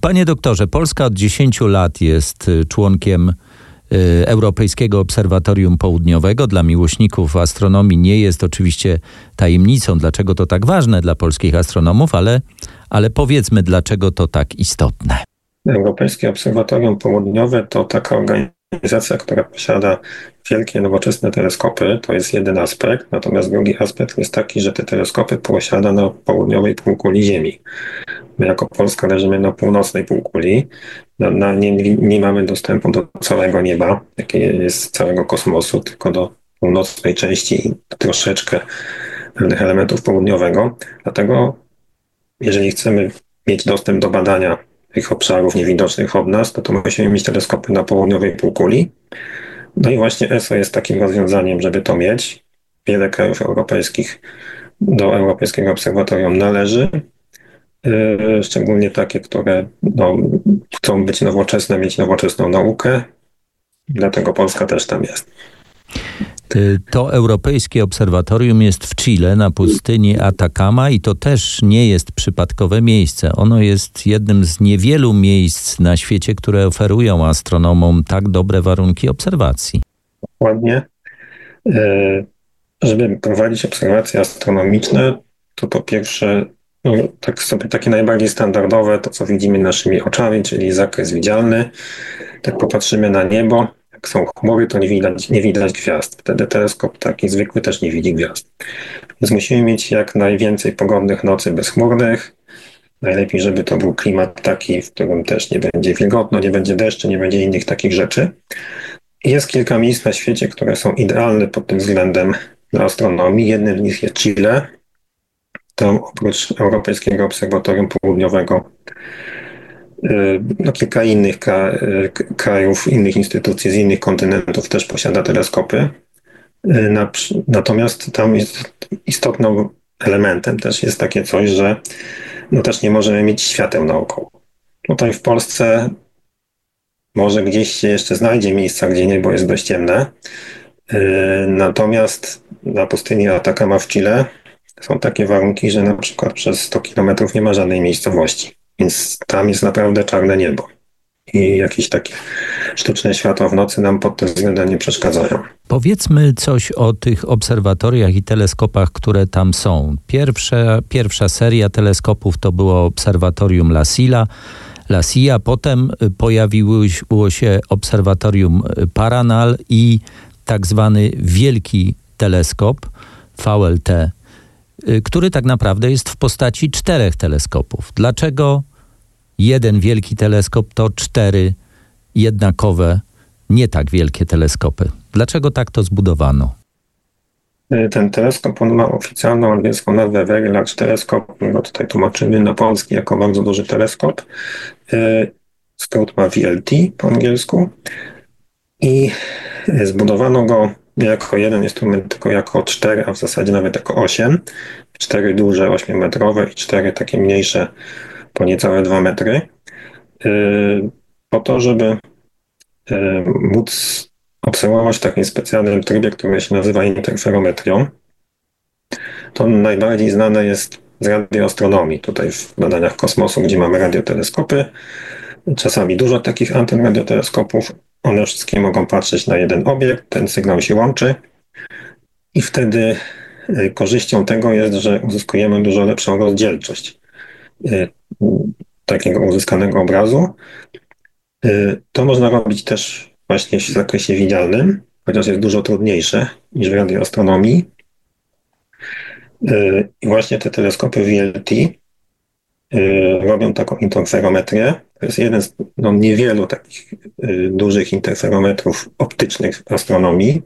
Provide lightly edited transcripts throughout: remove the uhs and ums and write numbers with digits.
Panie doktorze, Polska od 10 lat jest członkiem Europejskiego Obserwatorium Południowego. Dla miłośników astronomii nie jest oczywiście tajemnicą, dlaczego to tak ważne dla polskich astronomów, ale powiedzmy, dlaczego to tak istotne. Europejskie Obserwatorium Południowe to taka organizacja, która posiada wielkie, nowoczesne teleskopy. To jest jeden aspekt. Natomiast drugi aspekt jest taki, że te teleskopy posiada na południowej półkuli Ziemi. My jako Polska leżymy na północnej półkuli. Nie mamy dostępu do całego nieba, jakie jest całego kosmosu, tylko do północnej części i troszeczkę pewnych elementów południowego. Dlatego, jeżeli chcemy mieć dostęp do badania tych obszarów niewidocznych od nas, to musimy mieć teleskopy na południowej półkuli. No i właśnie ESO jest takim rozwiązaniem, żeby to mieć. Wiele krajów europejskich do Europejskiego Obserwatorium należy. Szczególnie takie, które chcą być nowoczesne, mieć nowoczesną naukę. Dlatego Polska też tam jest. To Europejskie Obserwatorium jest w Chile, na pustyni Atacama i to też nie jest przypadkowe miejsce. Ono jest jednym z niewielu miejsc na świecie, które oferują astronomom tak dobre warunki obserwacji. Dokładnie. Żeby prowadzić obserwacje astronomiczne, to po pierwsze takie najbardziej standardowe, to co widzimy naszymi oczami, czyli zakres widzialny. Tak popatrzymy na niebo, jak są chmury, to nie widać gwiazd. Wtedy teleskop taki zwykły też nie widzi gwiazd. Więc musimy mieć jak najwięcej pogodnych nocy bezchmurnych. Najlepiej, żeby to był klimat taki, w którym też nie będzie wilgotno, nie będzie deszczu, nie będzie innych takich rzeczy. Jest kilka miejsc na świecie, które są idealne pod tym względem dla astronomii. Jednym z nich jest Chile. Tam oprócz Europejskiego Obserwatorium Południowego kilka innych krajów, innych instytucji z innych kontynentów też posiada teleskopy. Natomiast tam jest istotnym elementem też jest takie coś, że też nie możemy mieć świateł naokoło. Tutaj w Polsce może gdzieś się jeszcze znajdzie miejsca, gdzie niebo jest dość ciemne. Natomiast na pustyni Atacama w Chile są takie warunki, że na przykład przez 100 km nie ma żadnej miejscowości. Więc tam jest naprawdę czarne niebo. I jakieś takie sztuczne światła w nocy nam pod tym względem nie przeszkadzają. Powiedzmy coś o tych obserwatoriach i teleskopach, które tam są. Pierwsza seria teleskopów to było obserwatorium La Silla, potem pojawiło się obserwatorium Paranal i tak zwany wielki teleskop VLT, który tak naprawdę jest w postaci 4 teleskopów. Dlaczego jeden wielki teleskop to 4 jednakowe, nie tak wielkie teleskopy? Dlaczego tak to zbudowano? Ten teleskop, on ma oficjalną angielską nazwę Very Large Telescope, go tutaj tłumaczymy na polski jako bardzo duży teleskop. Skrót ma VLT po angielsku i zbudowano go nie jako jeden instrument, tylko jako 4, a w zasadzie nawet jako 8. 4 duże, 8-metrowe i 4 takie mniejsze, po niecałe 2 metry. Po to, żeby móc obserwować w takim specjalnym trybie, który się nazywa interferometrią. To najbardziej znane jest z radioastronomii. Tutaj w badaniach kosmosu, gdzie mamy radioteleskopy, czasami dużo takich anten radioteleskopów. One wszystkie mogą patrzeć na jeden obiekt, ten sygnał się łączy i wtedy korzyścią tego jest, że uzyskujemy dużo lepszą rozdzielczość takiego uzyskanego obrazu. To można robić też właśnie w zakresie widzialnym, chociaż jest dużo trudniejsze niż w radioastronomii. I właśnie te teleskopy VLT robią taką interferometrię. To jest jeden z niewielu takich dużych interferometrów optycznych w astronomii.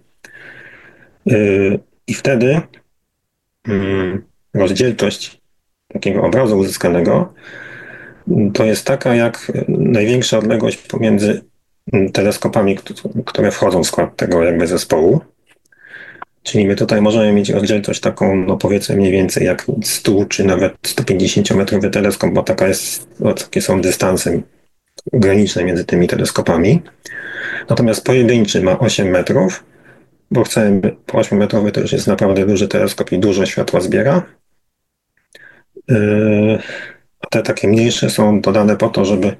I wtedy rozdzielczość takiego obrazu uzyskanego to jest taka jak największa odległość pomiędzy teleskopami, które wchodzą w skład tego jakby zespołu. Czyli my tutaj możemy mieć rozdzielczość taką, powiedzmy mniej więcej jak 100 czy nawet 150-metrowy teleskop, bo takie są dystanse graniczne między tymi teleskopami. Natomiast pojedynczy ma 8 metrów, bo chcemy, po 8-metrowy to już jest naprawdę duży teleskop i dużo światła zbiera. A te takie mniejsze są dodane po to, żeby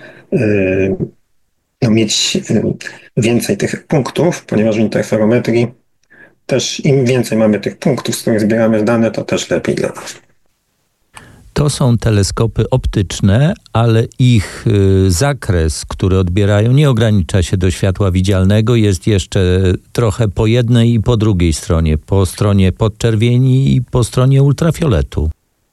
mieć więcej tych punktów, ponieważ w interferometrii też im więcej mamy tych punktów, z których zbieramy dane, to też lepiej dla nas. To są teleskopy optyczne, ale ich zakres, który odbierają, nie ogranicza się do światła widzialnego. Jest jeszcze trochę po jednej i po drugiej stronie. Po stronie podczerwieni i po stronie ultrafioletu.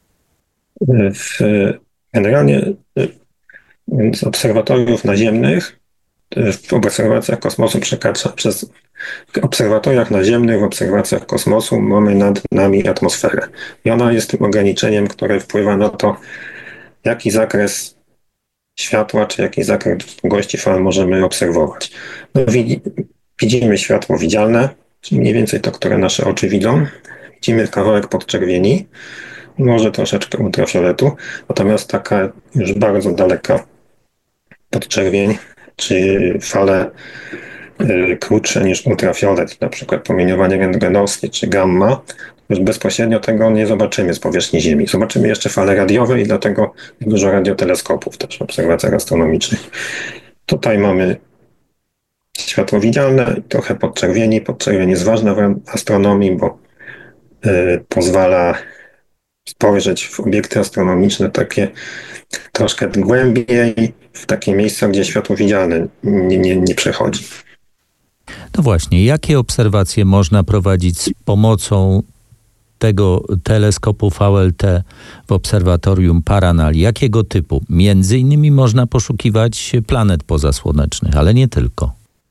Generalnie z obserwatoriów naziemnych w obserwacjach kosmosu w obserwatoriach naziemnych, w obserwacjach kosmosu mamy nad nami atmosferę. I ona jest tym ograniczeniem, które wpływa na to, jaki zakres światła, czy jaki zakres długości fal możemy obserwować. Widzimy światło widzialne, czyli mniej więcej to, które nasze oczy widzą. Widzimy kawałek podczerwieni, może troszeczkę ultrafioletu, natomiast taka już bardzo daleka podczerwień, czy fale krótsze niż ultrafiolet, na przykład promieniowanie rentgenowskie czy gamma, już bezpośrednio tego nie zobaczymy z powierzchni Ziemi. Zobaczymy jeszcze fale radiowe i dlatego dużo radioteleskopów też w obserwacjach astronomicznych. Tutaj mamy światło widzialne i trochę podczerwieni. Podczerwień jest ważna w astronomii, bo pozwala spojrzeć w obiekty astronomiczne takie troszkę głębiej, w takie miejsca, gdzie światło widzialne nie przechodzi. No właśnie, jakie obserwacje można prowadzić z pomocą tego teleskopu VLT w obserwatorium Paranal? Jakiego typu? Między innymi można poszukiwać planet pozasłonecznych, ale nie tylko.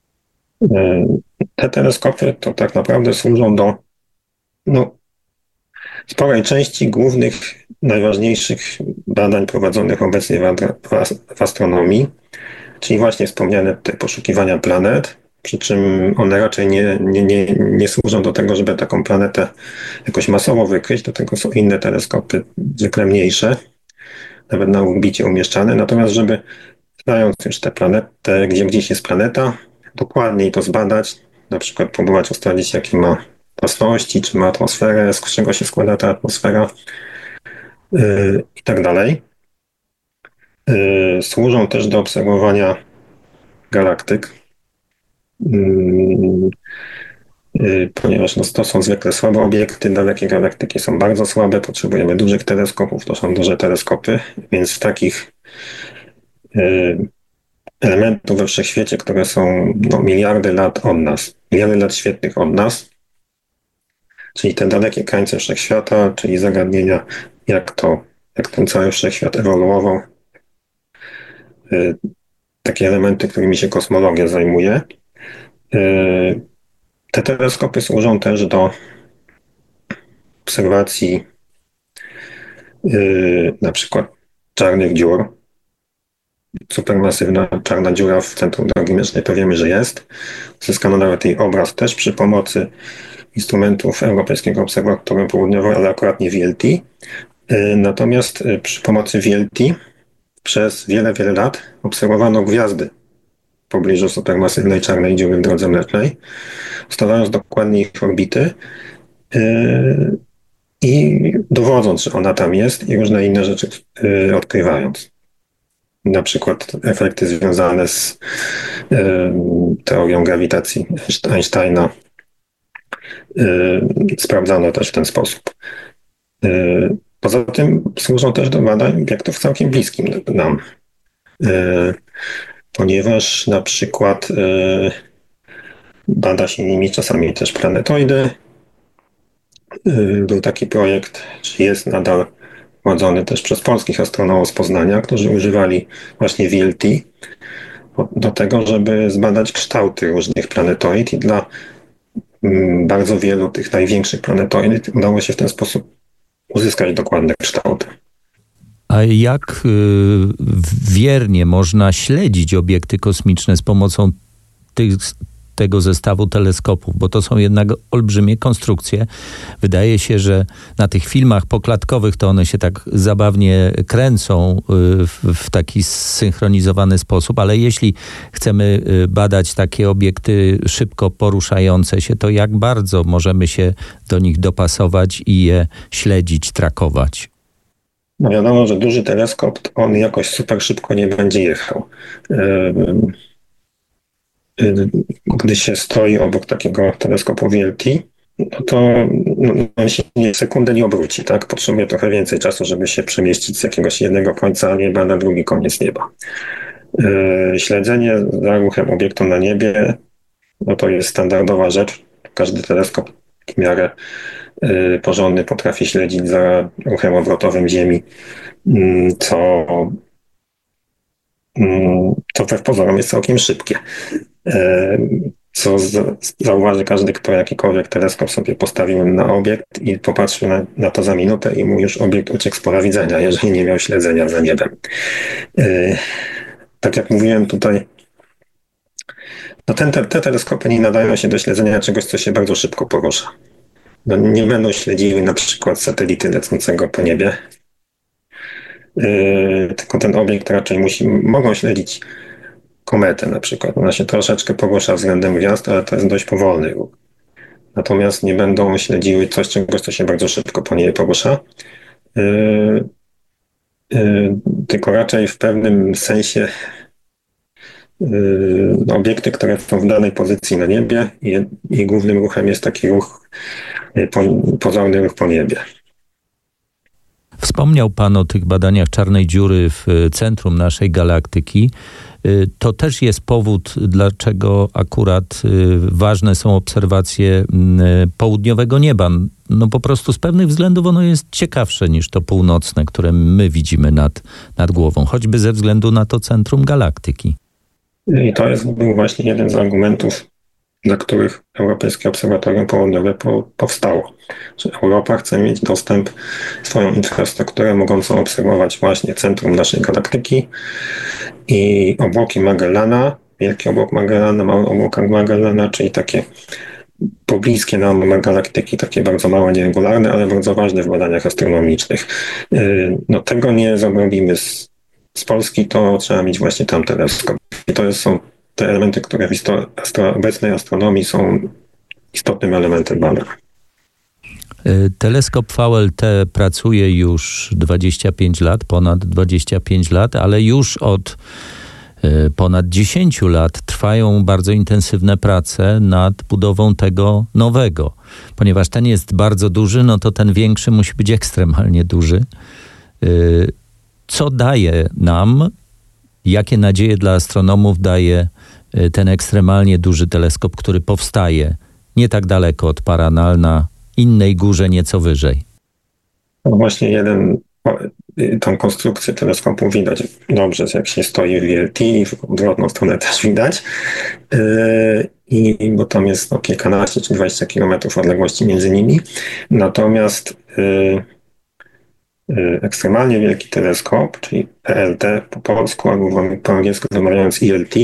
Te teleskopy to tak naprawdę służą do sporej części głównych, najważniejszych badań prowadzonych obecnie w astronomii, czyli właśnie wspomniane te poszukiwania planet, przy czym one raczej nie służą do tego, żeby taką planetę jakoś masowo wykryć, do tego są inne teleskopy, zwykle mniejsze, nawet na orbicie umieszczane, natomiast żeby znając już tę planetę, gdzie gdzieś jest planeta, dokładniej to zbadać, na przykład próbować ustalić, jakie ma własności, czy ma atmosferę, z czego się składa ta atmosfera i tak dalej. Służą też do obserwowania galaktyk, ponieważ to są zwykle słabe obiekty, dalekie galaktyki są bardzo słabe, potrzebujemy dużych teleskopów, to są duże teleskopy, więc takich elementów we wszechświecie, które są miliardy lat od nas, miliardy lat świetlnych od nas, czyli te dalekie krańce wszechświata, czyli zagadnienia, jak ten cały wszechświat ewoluował, takie elementy, którymi się kosmologia zajmuje. Te teleskopy służą też do obserwacji na przykład czarnych dziur. Supermasywna czarna dziura w centrum drogi mlecznej to wiemy, że jest. Zyskano nawet jej obraz też przy pomocy instrumentów Europejskiego Obserwatorium Południowego, ale akurat nie VLT. Natomiast przy pomocy VLT przez wiele, wiele lat obserwowano gwiazdy w pobliżu supermasywnej czarnej dziury w drodze mlecznej, ustalając dokładnie ich orbity i dowodząc, że ona tam jest i różne inne rzeczy odkrywając. Na przykład efekty związane z teorią grawitacji Einsteina sprawdzano też w ten sposób. Poza tym służą też do badań obiektów całkiem bliskim nam, ponieważ na przykład bada się nimi czasami też planetoidy. Był taki projekt, czy jest nadal prowadzony też przez polskich astronomów z Poznania, którzy używali właśnie VLT do tego, żeby zbadać kształty różnych planetoid i dla bardzo wielu tych największych planetoid udało się w ten sposób uzyskać dokładne kształty. A jak wiernie można śledzić obiekty kosmiczne z pomocą tego zestawu teleskopów, bo to są jednak olbrzymie konstrukcje. Wydaje się, że na tych filmach poklatkowych to one się tak zabawnie kręcą w taki zsynchronizowany sposób, ale jeśli chcemy badać takie obiekty szybko poruszające się, to jak bardzo możemy się do nich dopasować i je śledzić, trakować? No wiadomo, że duży teleskop, on jakoś super szybko nie będzie jechał. Gdy się stoi obok takiego teleskopu VLT, no to on się sekundę nie obróci, tak? Potrzebuje trochę więcej czasu, żeby się przemieścić z jakiegoś jednego końca nieba na drugi koniec nieba. Śledzenie za ruchem obiektu na niebie, no to jest standardowa rzecz. Każdy teleskop w miarę porządny potrafi śledzić za ruchem obrotowym Ziemi, co wbrew pozorom jest całkiem szybkie. Co zauważy każdy, kto jakikolwiek teleskop sobie postawił na obiekt i popatrzył na to za minutę i mu już obiekt uciekł z pola widzenia, jeżeli nie miał śledzenia za niebem. Tak jak mówiłem tutaj, no te teleskopy nie nadają się do śledzenia czegoś, co się bardzo szybko porusza. No, nie będą śledziły na przykład satelity lecącego po niebie, tylko ten obiekt raczej mogą śledzić kometę na przykład. Ona się troszeczkę porusza względem gwiazd, ale to jest dość powolny ruch. Natomiast nie będą śledziły czegoś, co się bardzo szybko po niej porusza, tylko raczej w pewnym sensie obiekty, które są w danej pozycji na niebie i głównym ruchem jest taki ruch, pozorny ruch po niebie. Wspomniał Pan o tych badaniach czarnej dziury w centrum naszej galaktyki. To też jest powód, dlaczego akurat ważne są obserwacje południowego nieba. No po prostu z pewnych względów ono jest ciekawsze niż to północne, które my widzimy nad głową, choćby ze względu na to centrum galaktyki. I to był właśnie jeden z argumentów, dla których Europejskie Obserwatorium Południowe powstało. Że Europa chce mieć dostęp, swoją infrastrukturę mogącą obserwować właśnie centrum naszej galaktyki i obłoki Magellana, wielki obłok Magellana, mały obłok Magellana, czyli takie pobliskie nam galaktyki, takie bardzo małe, nieregularne, ale bardzo ważne w badaniach astronomicznych. No tego nie zrobimy z Polski, to trzeba mieć właśnie tam teleskop. I to są te elementy, które w obecnej astronomii są istotnym elementem badań. Teleskop VLT pracuje już 25 lat, ponad 25 lat, ale już od ponad 10 lat trwają bardzo intensywne prace nad budową tego nowego. Ponieważ ten jest bardzo duży, no to ten większy musi być ekstremalnie duży. Co daje nam, jakie nadzieje dla astronomów daje ten ekstremalnie duży teleskop, który powstaje nie tak daleko od Paranal, na innej górze nieco wyżej? No właśnie tą konstrukcję teleskopu widać dobrze, jak się stoi w VLT, w odwrotną stronę też widać. Bo tam jest kilkanaście czy 20 kilometrów odległości między nimi. Natomiast ekstremalnie wielki teleskop, czyli ELT po polsku, albo po angielsku wymawiając ELT,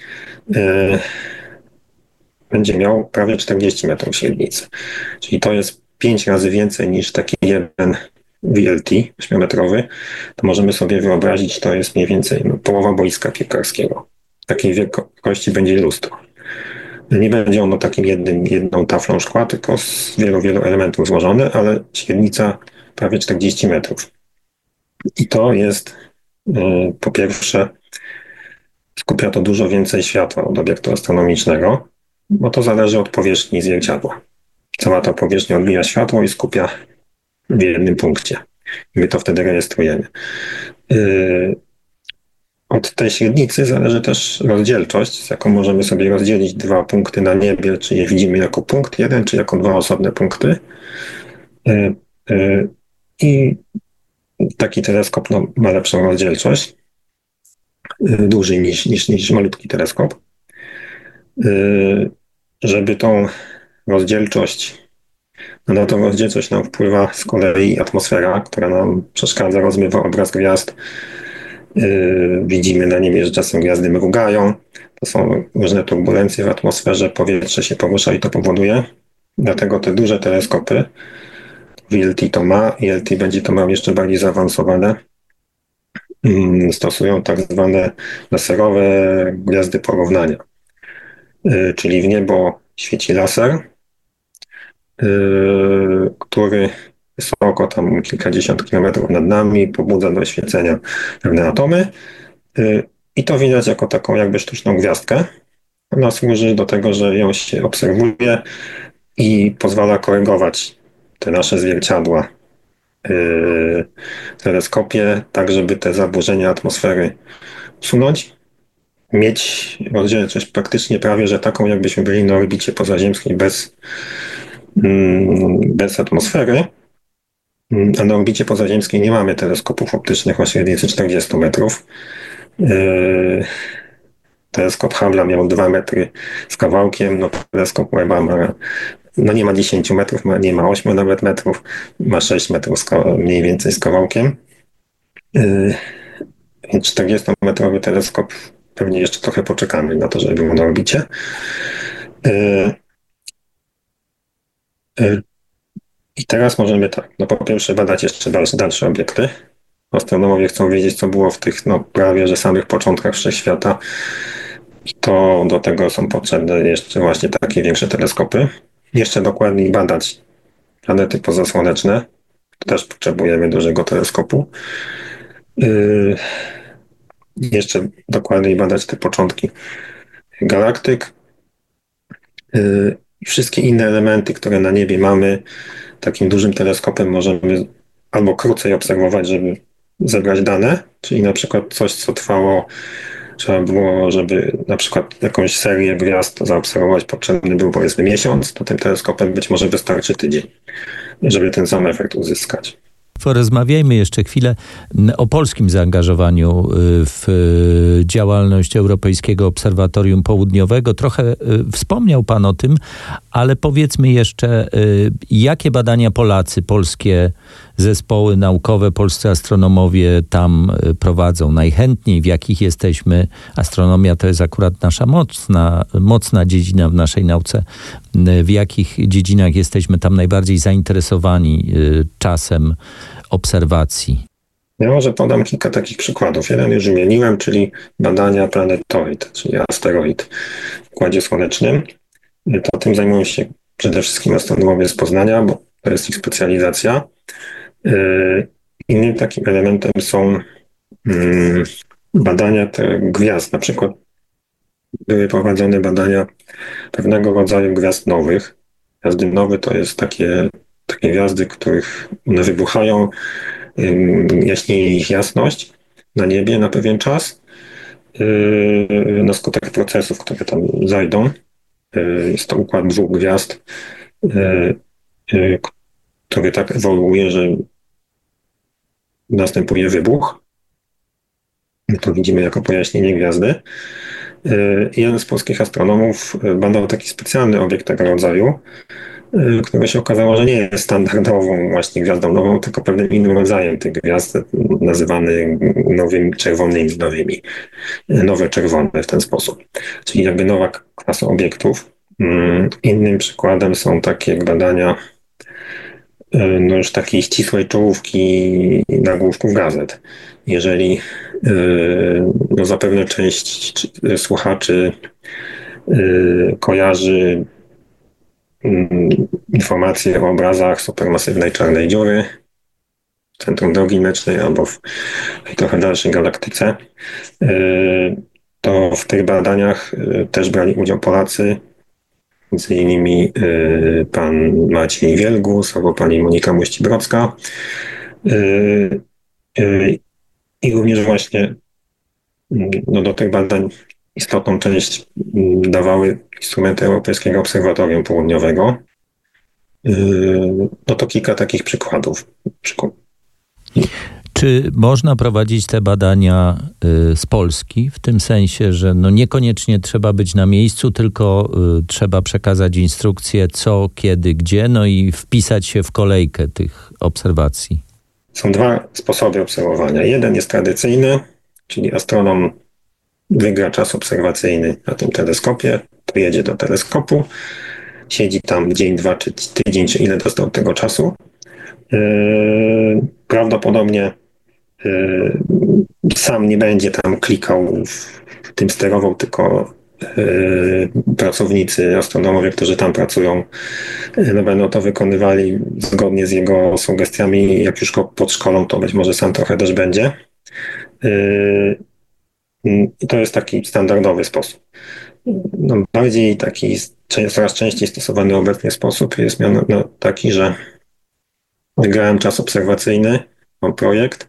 będzie miał prawie 40 metrów średnicy. Czyli to jest 5 razy więcej niż taki jeden VLT 8-metrowy. To możemy sobie wyobrazić, to jest mniej więcej połowa boiska piłkarskiego. Takiej wielkości będzie lustro. Nie będzie ono takim jedną taflą szkła, tylko z wielu elementów złożone, ale średnica prawie 40 metrów. I to jest, po pierwsze, skupia to dużo więcej światła od obiektu astronomicznego, bo to zależy od powierzchni zwierciadła. Cała ta powierzchnia odbija światło i skupia w jednym punkcie. My to wtedy rejestrujemy. Od tej średnicy zależy też rozdzielczość, z jaką możemy sobie rozdzielić dwa punkty na niebie, czy je widzimy jako punkt jeden, czy jako dwa osobne punkty. I taki teleskop ma lepszą rozdzielczość, dłużej niż malutki teleskop. Żeby tą rozdzielczość, na tą rozdzielczość nam wpływa z kolei atmosfera, która nam przeszkadza, rozmywa obraz gwiazd. Widzimy na niebie, że czasem gwiazdy mrugają. To są różne turbulencje w atmosferze, powietrze się porusza i to powoduje. Dlatego te duże teleskopy, VLT to ma, ELT będzie to miał jeszcze bardziej zaawansowane. Stosują tak zwane laserowe gwiazdy porównania. Czyli w niebo świeci laser, który wysoko, tam kilkadziesiąt kilometrów nad nami, pobudza do świecenia pewne atomy. I to widać jako taką jakby sztuczną gwiazdkę. Ona służy do tego, że ją się obserwuje i pozwala korygować te nasze zwierciadła w teleskopie, tak żeby te zaburzenia atmosfery usunąć, mieć rozdzielczość praktycznie prawie, że taką jakbyśmy byli na orbicie pozaziemskiej bez atmosfery. A na orbicie pozaziemskiej nie mamy teleskopów optycznych o średnicy 40 metrów. Teleskop Hubble'a miał 2 metry z kawałkiem, no teleskop Webba ma, no nie ma 10 metrów, nie ma 8 nawet metrów, ma 6 metrów mniej więcej z kawałkiem. 40-metrowy teleskop, pewnie jeszcze trochę poczekamy na to, żeby był na orbicie. I teraz możemy tak, no po pierwsze badać jeszcze dalsze obiekty. Astronomowie chcą wiedzieć, co było w tych prawie że samych początkach wszechświata. I to do tego są potrzebne jeszcze właśnie takie większe teleskopy. Jeszcze dokładniej badać planety pozasłoneczne. Też potrzebujemy dużego teleskopu. Jeszcze dokładniej badać te początki galaktyk. I wszystkie inne elementy, które na niebie mamy, takim dużym teleskopem możemy albo krócej obserwować, żeby zebrać dane, czyli na przykład coś, co trwało, trzeba było, żeby na przykład jakąś serię gwiazd zaobserwować, potrzebny był powiedzmy miesiąc, to tym teleskopem być może wystarczy tydzień, żeby ten sam efekt uzyskać. Porozmawiajmy jeszcze chwilę o polskim zaangażowaniu w działalność Europejskiego Obserwatorium Południowego. Trochę wspomniał Pan o tym, ale powiedzmy jeszcze, jakie badania Polacy, polskie zespoły naukowe, polscy astronomowie tam prowadzą najchętniej, w jakich jesteśmy. Astronomia to jest akurat nasza mocna dziedzina w naszej nauce. W jakich dziedzinach jesteśmy tam najbardziej zainteresowani czasem obserwacji? Ja może podam kilka takich przykładów. Jeden już wymieniłem, czyli badania planetoid, czyli asteroid w Układzie Słonecznym. To tym zajmują się przede wszystkim astronomowie z Poznania, bo to jest ich specjalizacja. Innym takim elementem są badania gwiazd. Na przykład były prowadzone badania pewnego rodzaju gwiazd nowych. Gwiazdy nowe to jest takie gwiazdy, których one wybuchają, jaśnieje ich jasność na niebie na pewien czas na skutek procesów, które tam zajdą. Jest to układ dwóch gwiazd, który tak ewoluuje, że następuje wybuch. My to widzimy jako pojaśnienie gwiazdy. Jeden z polskich astronomów badał taki specjalny obiekt tego rodzaju, który się okazało, że nie jest standardową właśnie gwiazdą nową, tylko pewnym innym rodzajem tych gwiazd, nazywany nowymi czerwonymi, nowe czerwone w ten sposób. Czyli jakby nowa klasa obiektów. Innym przykładem są takie badania już takiej ścisłej czołówki nagłówków gazet. Jeżeli zapewne część słuchaczy kojarzy informacje o obrazach supermasywnej czarnej dziury w centrum drogi mlecznej albo w trochę dalszej galaktyce, to w tych badaniach też brali udział Polacy, między innymi pan Maciej Wielgus albo pani Monika Mościbrocka. I również właśnie do tych badań istotną część dawały instrumenty Europejskiego Obserwatorium Południowego. No to kilka takich przykładów. Czy można prowadzić te badania z Polski w tym sensie, że niekoniecznie trzeba być na miejscu, tylko trzeba przekazać instrukcje co, kiedy, gdzie, i wpisać się w kolejkę tych obserwacji? Są dwa sposoby obserwowania. Jeden jest tradycyjny, czyli astronom wygra czas obserwacyjny na tym teleskopie, przyjedzie do teleskopu, siedzi tam dzień, 2 czy tydzień, czy ile dostał tego czasu. Prawdopodobnie sam nie będzie tam klikał, w tym sterował, tylko pracownicy, astronomowie, którzy tam pracują, no będą to wykonywali zgodnie z jego sugestiami. Jak już go podszkolą, to być może sam trochę też będzie. I to jest taki standardowy sposób. No, bardziej taki coraz częściej stosowany obecnie sposób jest taki, że wygrałem czas obserwacyjny, mam projekt,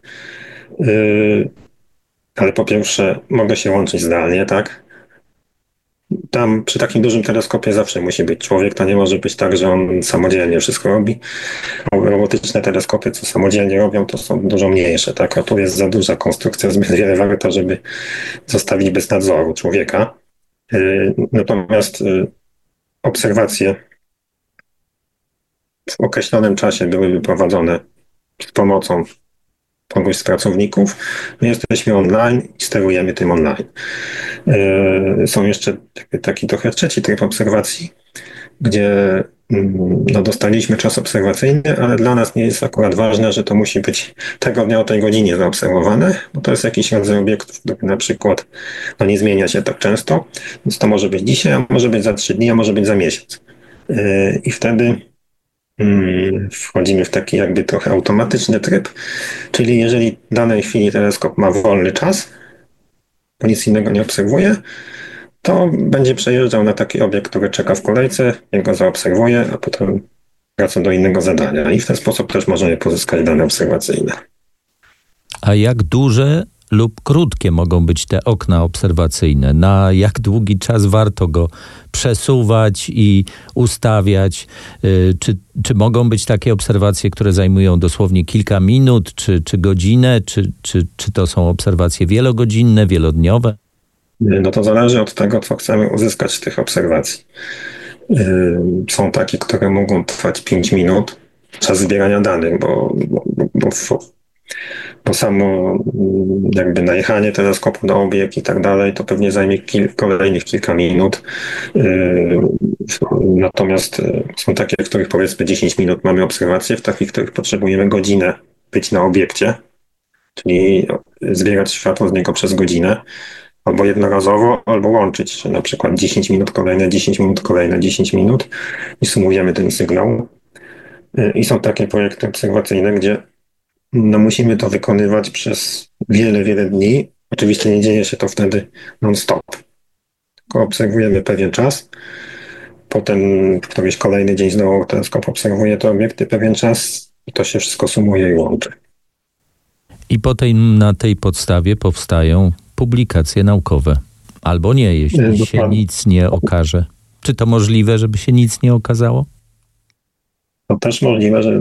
ale po pierwsze mogę się łączyć zdalnie, tak? Tam przy takim dużym teleskopie zawsze musi być człowiek, to nie może być tak, że on samodzielnie wszystko robi. Robotyczne teleskopy, co samodzielnie robią, to są dużo mniejsze, tak? A tu jest za duża konstrukcja, zbyt wiele warta, żeby zostawić bez nadzoru człowieka. Natomiast obserwacje w określonym czasie byłyby prowadzone z pomocą kogoś z pracowników. My jesteśmy online i sterujemy tym online. Są jeszcze taki trochę trzeci tryb obserwacji, gdzie no, dostaliśmy czas obserwacyjny, ale dla nas nie jest akurat ważne, że to musi być tego dnia o tej godzinie zaobserwowane, bo to jest jakiś rodzaj obiektów, który na przykład no, nie zmienia się tak często, więc to może być dzisiaj, a może być za 3 dni, a może być za miesiąc. I wtedy wchodzimy w taki jakby trochę automatyczny tryb, czyli jeżeli w danej chwili teleskop ma wolny czas, bo nic innego nie obserwuje, to będzie przejeżdżał na taki obiekt, który czeka w kolejce, jego zaobserwuje, a potem wraca do innego zadania. I w ten sposób też możemy pozyskać dane obserwacyjne. A jak duże lub krótkie mogą być te okna obserwacyjne? Na jak długi czas warto go przesuwać i ustawiać? Czy mogą być takie obserwacje, które zajmują dosłownie kilka minut, czy godzinę? Czy to są obserwacje wielogodzinne, wielodniowe? No to zależy od tego, co chcemy uzyskać z tych obserwacji. Są takie, które mogą trwać 5 minut, czas zbierania danych, bo samo jakby najechanie teleskopu na obiekt i tak dalej, to pewnie zajmie kolejnych kilka minut. Natomiast są takie, w których powiedzmy 10 minut mamy obserwacje, w takich, w których potrzebujemy godzinę być na obiekcie, czyli zbierać światło z niego przez godzinę, albo jednorazowo, albo łączyć, że na przykład 10 minut, kolejne 10 minut, kolejne 10 minut i sumujemy ten sygnał. I są takie projekty obserwacyjne, gdzie no musimy to wykonywać przez wiele, wiele dni. Oczywiście nie dzieje się to wtedy non-stop. Tylko obserwujemy pewien czas. Potem któryś kolejny dzień znowu teleskop obserwuje te obiekty pewien czas i to się wszystko sumuje i łączy. I na tej podstawie powstają publikacje naukowe. Albo nie, jeśli się nic nie okaże. Czy to możliwe, żeby się nic nie okazało? To też możliwe, że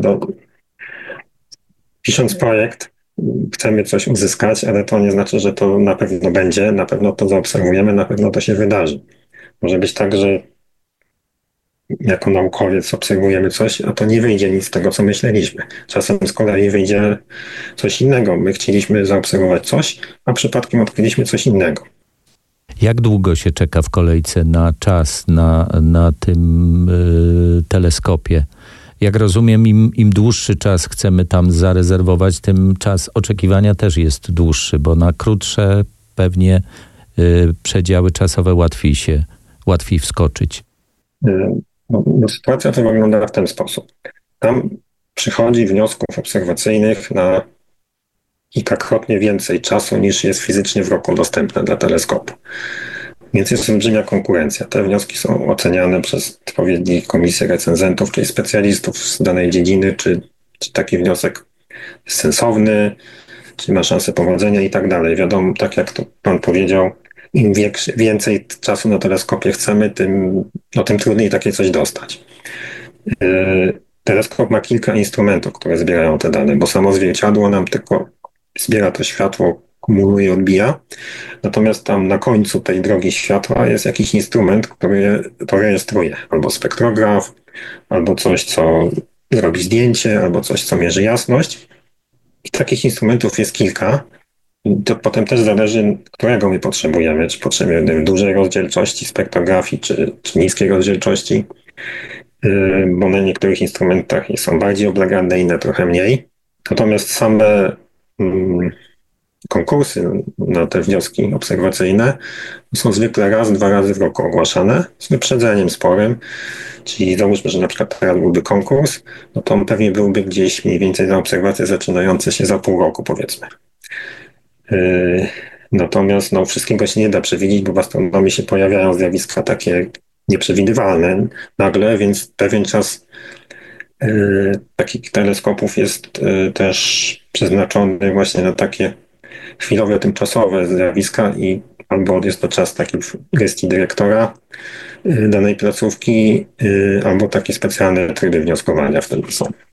pisząc projekt chcemy coś uzyskać, ale to nie znaczy, że to na pewno będzie, na pewno to zaobserwujemy, na pewno to się wydarzy. Może być tak, że jako naukowiec obserwujemy coś, a to nie wyjdzie nic z tego, co myśleliśmy. Czasem z kolei wyjdzie coś innego. My chcieliśmy zaobserwować coś, a przypadkiem odkryliśmy coś innego. Jak długo się czeka w kolejce na czas na tym teleskopie? Jak rozumiem, im dłuższy czas chcemy tam zarezerwować, tym czas oczekiwania też jest dłuższy, bo na krótsze pewnie przedziały czasowe łatwiej wskoczyć. No, sytuacja to wygląda w ten sposób. Tam przychodzi wniosków obserwacyjnych na kilkakrotnie więcej czasu niż jest fizycznie w roku dostępne dla teleskopu. Więc jest olbrzymia konkurencja. Te wnioski są oceniane przez odpowiednie komisje recenzentów, czyli specjalistów z danej dziedziny, czy taki wniosek jest sensowny, czy ma szansę powodzenia i tak dalej. Wiadomo, tak jak to pan powiedział, im więcej czasu na teleskopie chcemy, tym trudniej takie coś dostać. Teleskop ma kilka instrumentów, które zbierają te dane, bo samo zwierciadło nam tylko zbiera to światło, kumuluje, odbija. Natomiast tam na końcu tej drogi światła jest jakiś instrument, który to rejestruje. Albo spektrograf, albo coś, co robi zdjęcie, albo coś, co mierzy jasność. I takich instrumentów jest kilka. To potem też zależy, którego my potrzebujemy. Czy potrzebujemy dużej rozdzielczości spektrografii, czy niskiej rozdzielczości. Bo na niektórych instrumentach są bardziej oblegalne, inne trochę mniej. Natomiast same konkursy na te wnioski obserwacyjne są zwykle raz, 2 razy w roku ogłaszane z wyprzedzeniem sporym. Czyli załóżmy, że na przykład teraz byłby konkurs, no to on pewnie byłby gdzieś mniej więcej za obserwacje zaczynające się za pół roku, powiedzmy. Natomiast no, wszystkiego się nie da przewidzieć, bo w astronomii się pojawiają zjawiska takie nieprzewidywalne nagle, więc pewien czas takich teleskopów jest też przeznaczony właśnie na takie chwilowe, tymczasowe zjawiska i albo jest to czas taki w gestii dyrektora danej placówki, albo takie specjalne tryby wnioskowania wtedy są.